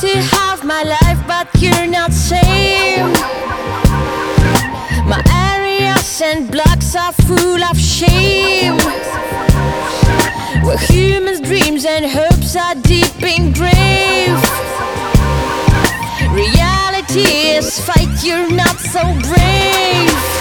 to have my life, but you're not same. My areas and blocks are full of shame, where humans' dreams and hopes are deep engraved. Reality is fight, you're not so brave.